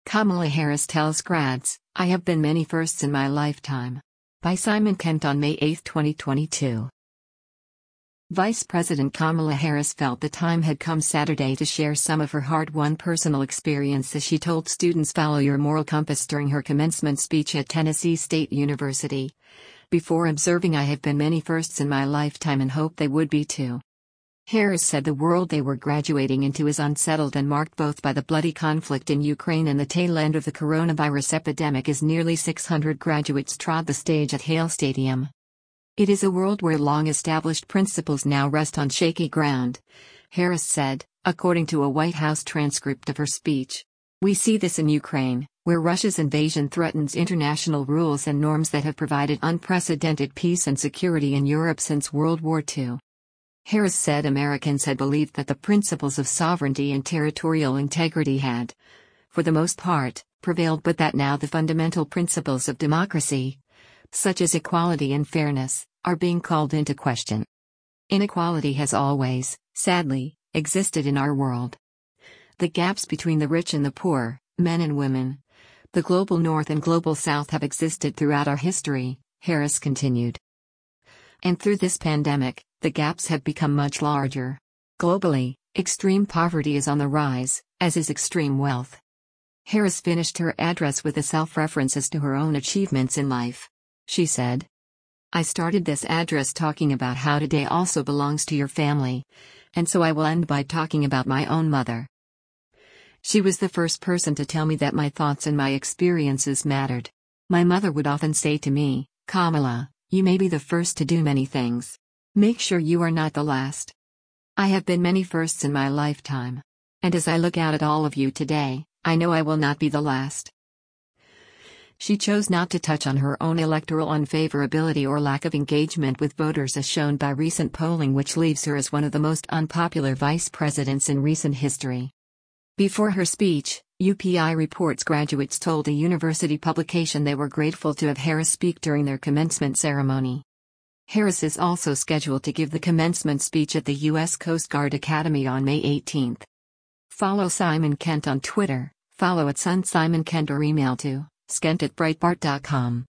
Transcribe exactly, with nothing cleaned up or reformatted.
Kamala Harris tells grads, "I have been many firsts in my lifetime." By Simon Kent on May eighth, twenty twenty-two. Vice President Kamala Harris felt the time had come Saturday to share some of her hard-won personal experience as she told students follow your moral compass during her commencement speech at Tennessee State University. Before observing, "I have been many firsts in my lifetime and hope they would be too." Harris said the world they were graduating into is unsettled and marked both by the bloody conflict in Ukraine and the tail end of the coronavirus epidemic as nearly six hundred graduates trod the stage at Hale Stadium. "It is a world where long-established principles now rest on shaky ground," Harris said, according to a White House transcript of her speech. "We see this in Ukraine, where Russia's invasion threatens international rules and norms that have provided unprecedented peace and security in Europe since World War Two. Harris said Americans had believed that the principles of sovereignty and territorial integrity had, for the most part, prevailed, but that now the fundamental principles of democracy, such as equality and fairness, are being called into question. Inequality has always, sadly, existed in our world. The gaps between the rich and the poor, men and women, the global north and global south have existed throughout our history," Harris continued. "And through this pandemic, the gaps have become much larger. Globally, extreme poverty is on the rise, as is extreme wealth." Harris finished her address with a self-reference as to her own achievements in life. She said, "I started this address talking about how today also belongs to your family, and so I will end by talking about my own mother. She was the first person to tell me that my thoughts and my experiences mattered. My mother would often say to me, 'Kamala, you may be the first to do many things. Make sure you are not the last.' I have been many firsts in my lifetime. And as I look out at all of you today, I know I will not be the last." She chose not to touch on her own electoral unfavorability or lack of engagement with voters as shown by recent polling, which leaves her as one of the most unpopular vice presidents in recent history. Before her speech, U P I reports graduates told a university publication they were grateful to have Harris speak during their commencement ceremony. Harris is also scheduled to give the commencement speech at the U S Coast Guard Academy on May eighteenth. Follow Simon Kent on Twitter, follow at Sun Simon Kent or email to skent at breitbart dot com.